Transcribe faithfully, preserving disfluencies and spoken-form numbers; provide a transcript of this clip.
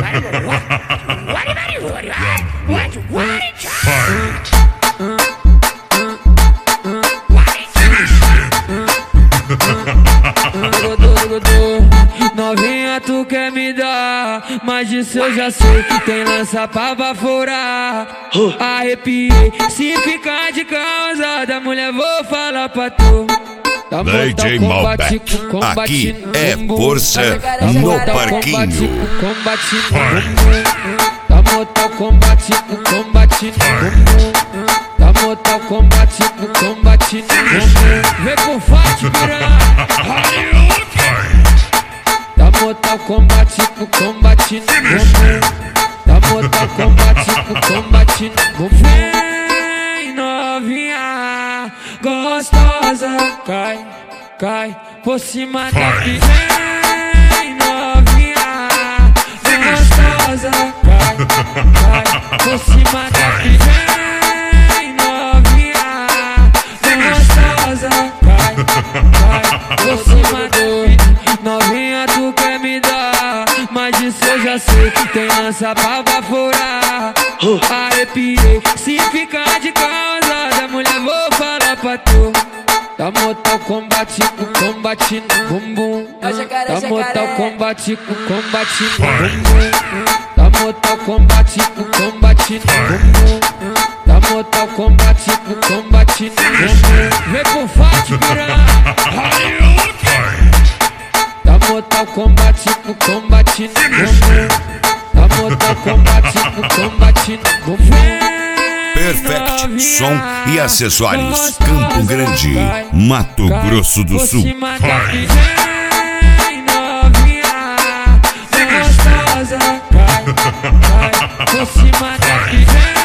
Novinha, tu quer me dar, mas disso eu já sei que tem lança pra baforar. Arrepiei, se ficar de causa da mulher vou falar pra tu. D J Malbec, aqui é força no parquinho. Da Mortal Kombat, combate no bumbum. Da Mortal Kombat, combate no bumbum. Vem com forte, piranha. Da Mortal Kombat, combate no bumbum. Da Mortal Kombat, combate no bumbum. Vem novinha, gostosa, cai, cai por cima da piranha. Vem novinha, gostosa, cai, cai por cima da piranha. Vem novinha, gostosa, cai, cai por cima da piranha. Novinha, tu quer me dar, mas disso eu já sei que tem lança pra baforar. Arrepiei, se ficar de causa da mulher vou falar pra tu. Da Mortal Kombat, combate no bumbum. Da Mortal Kombat, combate no bumbum. Da Mortal Kombat, combate no bumbum. Da Mortal Kombat, combate no bumbum. Vem com forte, piranha. Da Mortal Kombat, combate no bumbum. Da Mortal Kombat, combate no bumbum. Perfect Som e Acessórios, Campo Grande, Mato Grosso do Sul. Vem novinha, gostosa, cai, cai, por cima da piranha.